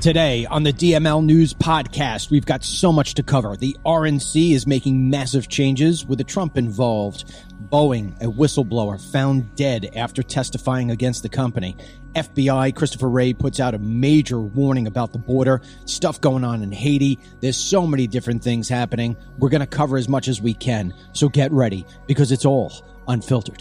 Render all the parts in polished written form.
Today on the DML News Podcast, we've got so much to cover. The RNC is making massive changes with the Trump involved. Boeing, a whistleblower, found dead after testifying against the company. FBI, Christopher Wray, puts out a major warning about the border. Stuff going on in Haiti. There's so many different things happening. We're going to cover as much as we can. So get ready, because it's all unfiltered.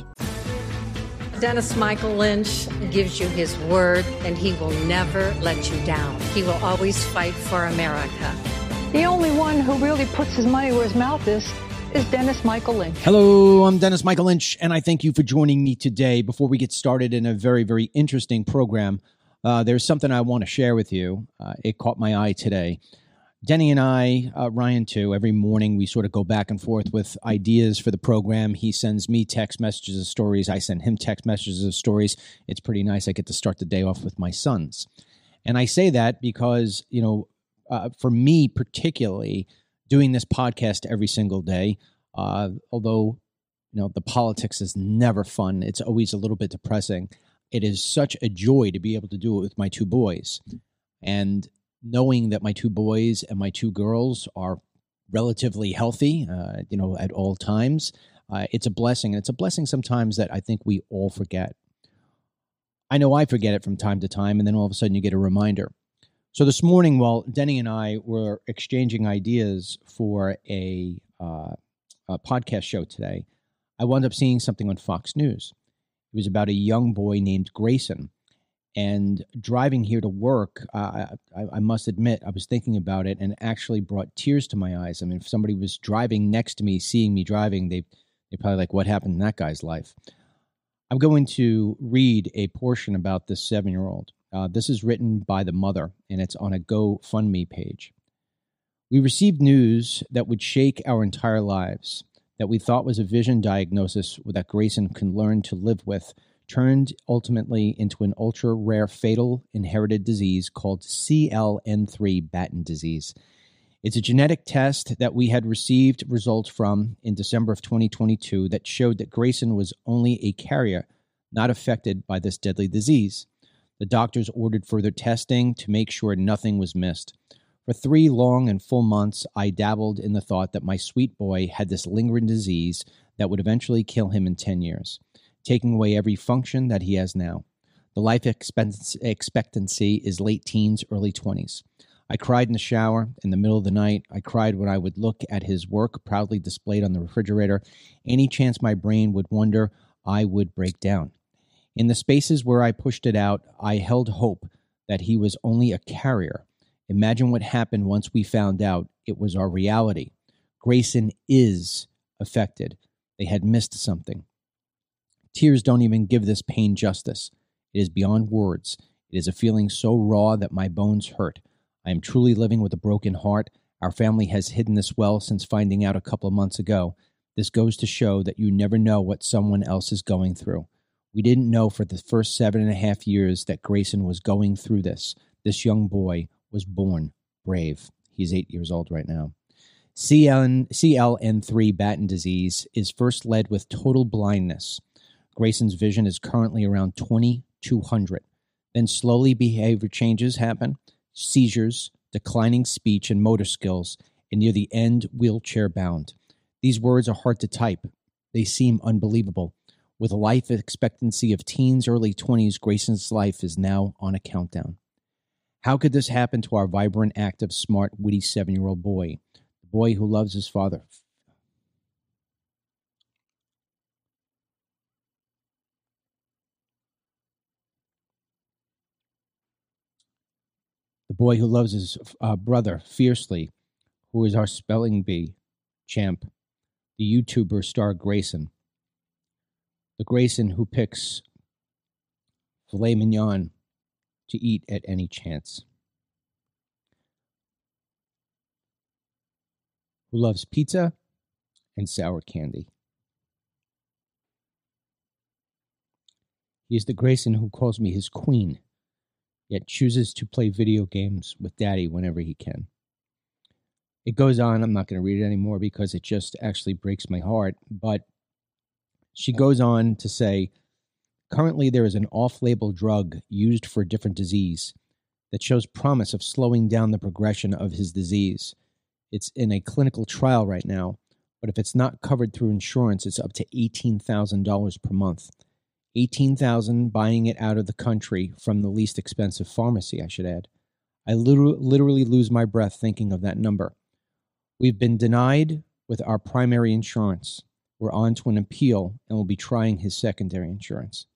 Dennis Michael Lynch gives you his word, and he will never let you down. He will always fight for America. The only one who really puts his money where his mouth is Dennis Michael Lynch. Hello, I'm Dennis Michael Lynch, and I thank you for joining me today. Before we get started in a very, very interesting program, there's something I want to share with you. It caught my eye today. Denny and I, Ryan too, every morning we sort of go back and forth with ideas for the program. He sends me text messages of stories. I send him text messages of stories. It's pretty nice. I get to start the day off with my sons. And I say that because, for me particularly, doing this podcast every single day, although, the politics is never fun, it's always a little bit depressing. It is such a joy to be able to do it with my two boys. And knowing that my two boys and my two girls are relatively healthy, at all times, it's a blessing. And it's a blessing sometimes that I think we all forget. I know I forget it from time to time, and then all of a sudden you get a reminder. So this morning, while Denny and I were exchanging ideas for a podcast show today, I wound up seeing something on Fox News. It was about a young boy named Grayson. And driving here to work, I must admit, I was thinking about it and actually brought tears to my eyes. I mean, if somebody was driving next to me, seeing me driving, they're probably like, what happened in that guy's life? I'm going to read a portion about this 7-year-old. This is written by the mother, and it's on a GoFundMe page. We received news that would shake our entire lives, that we thought was a vision diagnosis that Grayson can learn to live with, turned ultimately into an ultra-rare fatal inherited disease called CLN3 Batten disease. It's a genetic test that we had received results from in December of 2022 that showed that Grayson was only a carrier, not affected by this deadly disease. The doctors ordered further testing to make sure nothing was missed. For 3 long and full months, I dabbled in the thought that my sweet boy had this lingering disease that would eventually kill him in 10 years. Taking away every function that he has now. The life expectancy is late teens, early 20s. I cried in the shower in the middle of the night. I cried when I would look at his work proudly displayed on the refrigerator. Any chance my brain would wonder, I would break down. In the spaces where I pushed it out, I held hope that he was only a carrier. Imagine what happened once we found out it was our reality. Grayson is affected. They had missed something. Tears don't even give this pain justice. It is beyond words. It is a feeling so raw that my bones hurt. I am truly living with a broken heart. Our family has hidden this well since finding out a couple of months ago. This goes to show that you never know what someone else is going through. We didn't know for the first 7.5 years that Grayson was going through this. This young boy was born brave. He's 8 years old right now. CLN3 Batten disease is first led with total blindness. Grayson's vision is currently around 20/200. Then slowly behavior changes happen, seizures, declining speech and motor skills, and near the end, wheelchair bound. These words are hard to type. They seem unbelievable. With a life expectancy of teens, early 20s, Grayson's life is now on a countdown. How could this happen to our vibrant, active, smart, witty 7-year-old boy? The boy who loves his father. The boy who loves his brother fiercely, who is our spelling bee champ, the YouTuber star Grayson. The Grayson who picks filet mignon to eat at any chance. Who loves pizza and sour candy. He is the Grayson who calls me his queen, yet chooses to play video games with Daddy whenever he can. It goes on. I'm not going to read it anymore because it just actually breaks my heart. But she goes on to say, currently there is an off-label drug used for a different disease that shows promise of slowing down the progression of his disease. It's in a clinical trial right now, but if it's not covered through insurance, it's up to $18,000 per month. $18,000 buying it out of the country from the least expensive pharmacy, I should add. I literally lose my breath thinking of that number. We've been denied with our primary insurance. We're on to an appeal and we'll be trying his secondary insurance.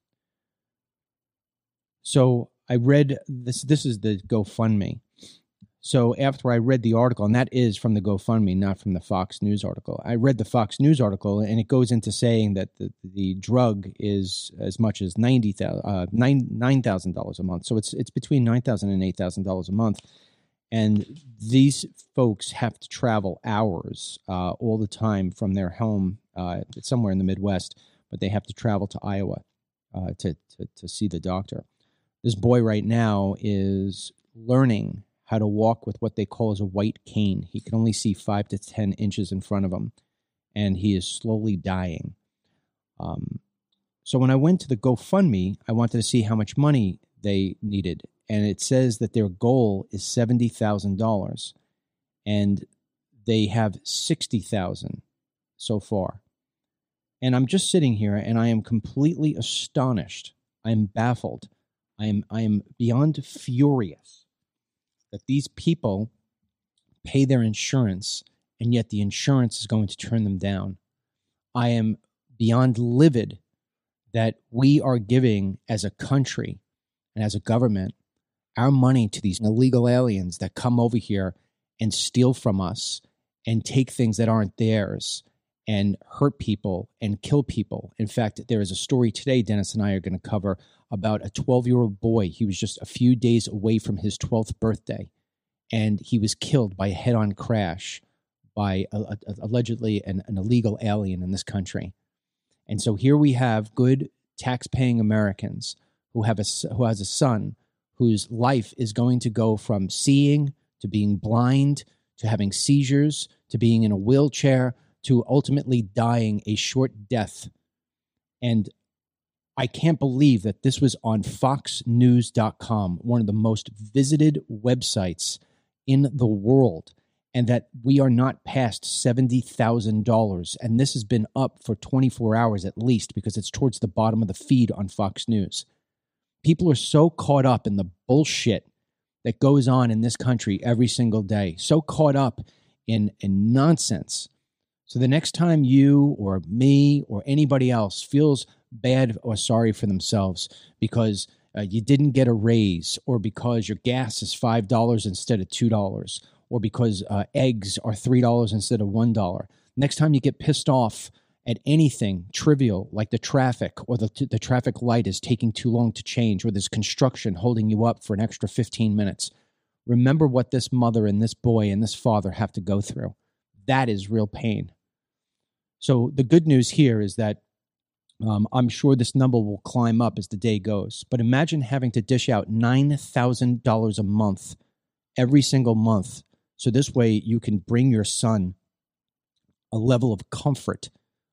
So I read this. This is the GoFundMe. So after I read the article, and that is from the GoFundMe, not from the Fox News article. I read the Fox News article, and it goes into saying that the drug is as much as $9,000 a month. So it's between $9,000 and $8,000 a month. And these folks have to travel hours all the time from their home, somewhere in the Midwest, but they have to travel to Iowa to see the doctor. This boy right now is learning how to walk with what they call as a white cane. He can only see 5 to 10 inches in front of him, and he is slowly dying. So when I went to the GoFundMe, I wanted to see how much money they needed, and it says that their goal is $70,000, and they have $60,000 so far. And I'm just sitting here, and I am completely astonished. I am baffled. I am beyond furious that these people pay their insurance, and yet the insurance is going to turn them down. I am beyond livid that we are giving, as a country and as a government, our money to these illegal aliens that come over here and steal from us and take things that aren't theirs and hurt people and kill people. In fact, there is a story today Dennis and I are going to cover about a 12-year-old boy. He was just a few days away from his 12th birthday, and he was killed by a head-on crash by allegedly an illegal alien in this country. And so here we have good tax-paying Americans who has a son whose life is going to go from seeing to being blind to having seizures to being in a wheelchair to ultimately dying a short death. And I can't believe that this was on foxnews.com, one of the most visited websites in the world, and that we are not past $70,000. And this has been up for 24 hours at least, because it's towards the bottom of the feed on Fox News. People are so caught up in the bullshit that goes on in this country every single day, so caught up in nonsense. So the next time you or me or anybody else feels bad or sorry for themselves because you didn't get a raise, or because your gas is $5 instead of $2, or because eggs are $3 instead of $1, next time you get pissed off at anything trivial like the traffic, or the traffic light is taking too long to change, or there's construction holding you up for an extra 15 minutes, remember what this mother and this boy and this father have to go through. That is real pain. So the good news here is that I'm sure this number will climb up as the day goes. But imagine having to dish out $9,000 a month every single month. So this way you can bring your son a level of comfort,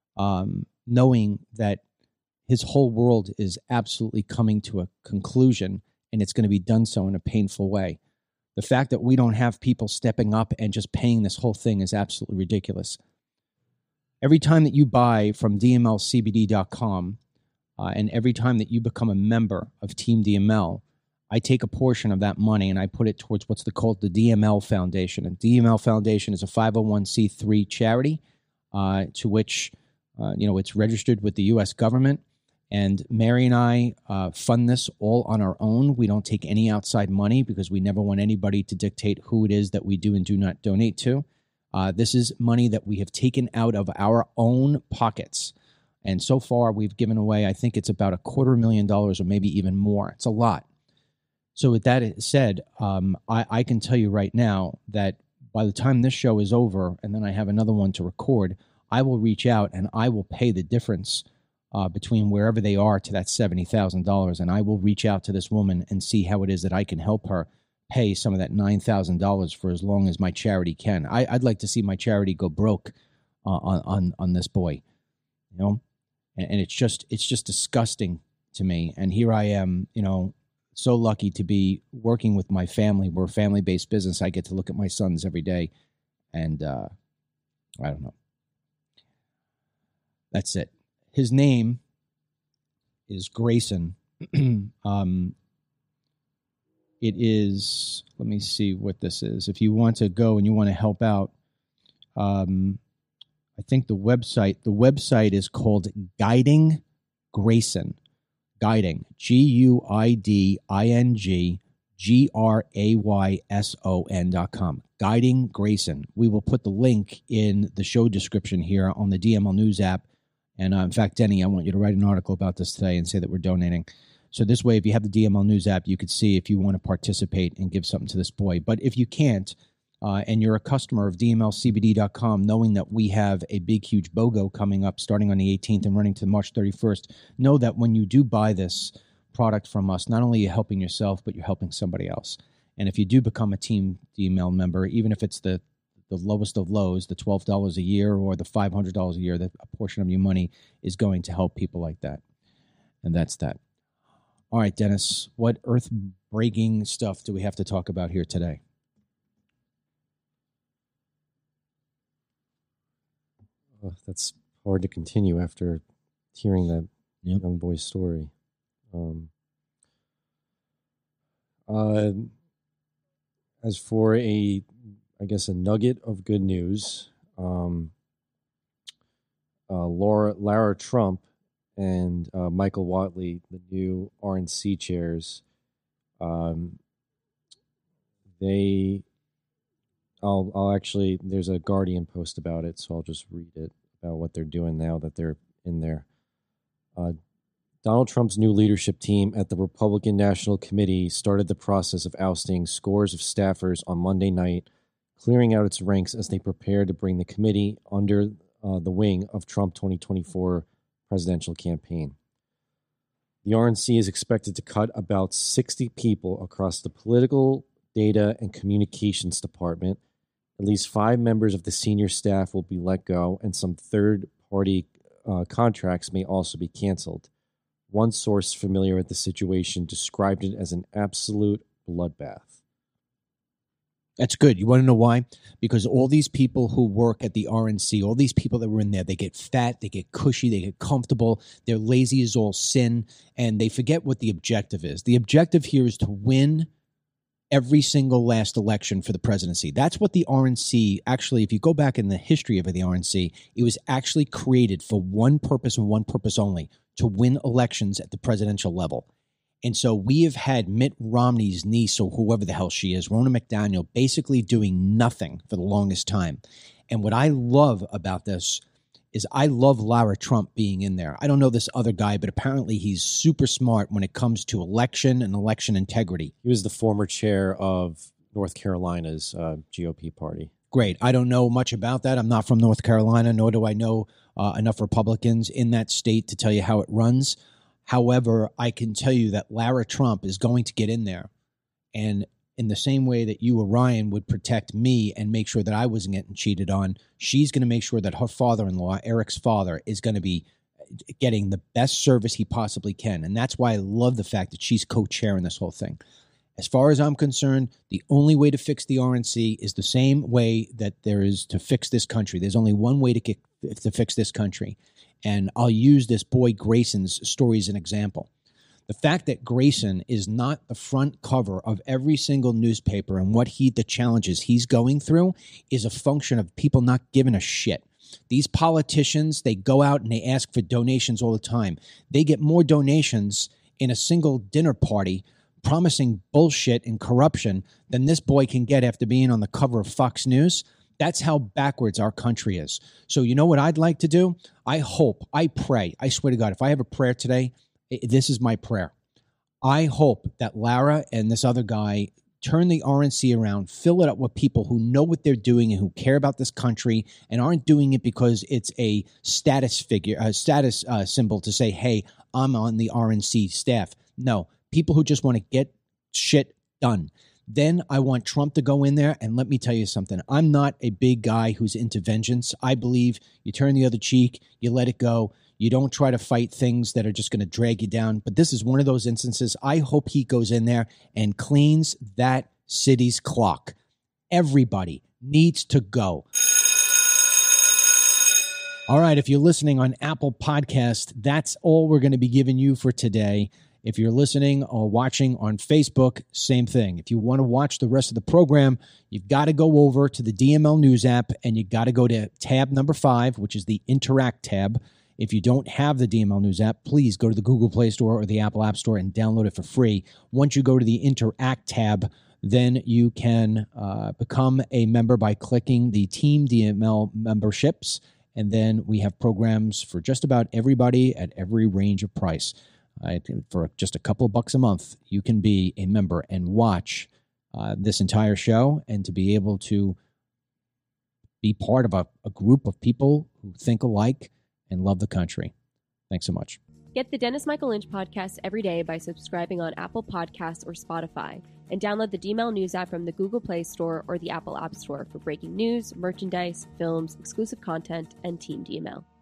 knowing that his whole world is absolutely coming to a conclusion, and it's going to be done so in a painful way. The fact that we don't have people stepping up and just paying this whole thing is absolutely ridiculous. Every time that you buy from DMLCBD.com, and every time that you become a member of Team DML, I take a portion of that money and I put it towards what's called the DML Foundation. And DML Foundation is a 501c3 charity to which, it's registered with the U.S. government. And Mary and I fund this all on our own. We don't take any outside money because we never want anybody to dictate who it is that we do and do not donate to. This is money that we have taken out of our own pockets. And so far, we've given away, I think it's about $250,000 or maybe even more. It's a lot. So with that said, I can tell you right now that by the time this show is over, and then I have another one to record, I will reach out and I will pay the difference between wherever they are to that $70,000. And I will reach out to this woman and see how it is that I can help her pay some of that $9,000 for as long as my charity can. I'd like to see my charity go broke on this boy, and it's just disgusting to me. And here I am, so lucky to be working with my family. We're a family-based business. I get to look at my sons every day, and I don't know. That's it. His name is Grayson. It is, let me see what this is. If you want to go and you want to help out, I think the website is called Guiding Grayson. Guiding, GuidingGrayson.com. Guiding Grayson. We will put the link in the show description here on the DML News app. And in fact, Denny, I want you to write an article about this today and say that we're donating. So this way, if you have the DML News app, you could see if you want to participate and give something to this boy. But if you can't, and you're a customer of DMLCBD.com, knowing that we have a big, huge BOGO coming up starting on the 18th and running to March 31st, know that when you do buy this product from us, not only are you helping yourself, but you're helping somebody else. And if you do become a Team DML member, even if it's the lowest of lows, the $12 a year or the $500 a year, that a portion of your money is going to help people like that. And that's that. All right, Dennis, what earth-breaking stuff do we have to talk about here today? Oh, that's hard to continue after hearing that young boy's story. As for a nugget of good news, Lara Trump and Michael Whatley, the new RNC chairs, there's a Guardian post about it, so I'll just read it about what they're doing now that they're in there. Donald Trump's new leadership team at the Republican National Committee started the process of ousting scores of staffers on Monday night, clearing out its ranks as they prepare to bring the committee under the wing of Trump 2024 presidential campaign. The RNC is expected to cut about 60 people across the political, data, and communications department. At least 5 members of the senior staff will be let go, and some third-party contracts may also be canceled. One source familiar with the situation described it as an absolute bloodbath. That's good. You want to know why? Because all these people who work at the RNC, all these people that were in there, they get fat, they get cushy, they get comfortable, they're lazy as all sin, and they forget what the objective is. The objective here is to win every single last election for the presidency. That's what the RNC, actually, if you go back in the history of the RNC, it was actually created for one purpose and one purpose only, to win elections at the presidential level. And so we have had Mitt Romney's niece, or whoever the hell she is, Ronna McDaniel, basically doing nothing for the longest time. And what I love about this is I love Lara Trump being in there. I don't know this other guy, but apparently he's super smart when it comes to election and election integrity. He was the former chair of North Carolina's GOP party. Great. I don't know much about that. I'm not from North Carolina, nor do I know enough Republicans in that state to tell you how it runs. However, I can tell you that Lara Trump is going to get in there, and in the same way that you, Orion, would protect me and make sure that I wasn't getting cheated on, she's going to make sure that her father-in-law, Eric's father, is going to be getting the best service he possibly can. And that's why I love the fact that she's co-chairing this whole thing. As far as I'm concerned, the only way to fix the RNC is the same way that there is to fix this country. There's only one way to fix this country. And I'll use this boy Grayson's story as an example. The fact that Grayson is not the front cover of every single newspaper and the challenges he's going through is a function of people not giving a shit. These politicians, they go out and they ask for donations all the time. They get more donations in a single dinner party promising bullshit and corruption than this boy can get after being on the cover of Fox News. That's how backwards our country is. So you know what I'd like to do? I pray, I swear to God, if I have a prayer today, this is my prayer. I hope that Lara and this other guy turn the RNC around, fill it up with people who know what they're doing and who care about this country and aren't doing it because it's a status symbol to say, hey, I'm on the RNC staff. No, people who just want to get shit done. Then I want Trump to go in there, and let me tell you something. I'm not a big guy who's into vengeance. I believe you turn the other cheek, you let it go. You don't try to fight things that are just going to drag you down. But this is one of those instances. I hope he goes in there and cleans that city's clock. Everybody needs to go. All right, if you're listening on Apple Podcast, that's all we're going to be giving you for today. If you're listening or watching on Facebook, same thing. If you want to watch the rest of the program, you've got to go over to the DML News app and you got to go to tab number 5, which is the Interact tab. If you don't have the DML News app, please go to the Google Play Store or the Apple App Store and download it for free. Once you go to the Interact tab, then you can become a member by clicking the Team DML memberships. And then we have programs for just about everybody at every range of price. For just a couple of bucks a month, you can be a member and watch this entire show, and to be able to be part of a group of people who think alike and love the country. Thanks so much. Get the Dennis Michael Lynch podcast every day by subscribing on Apple Podcasts or Spotify, and download the DML News app from the Google Play Store or the Apple App Store for breaking news, merchandise, films, exclusive content, and Team DML.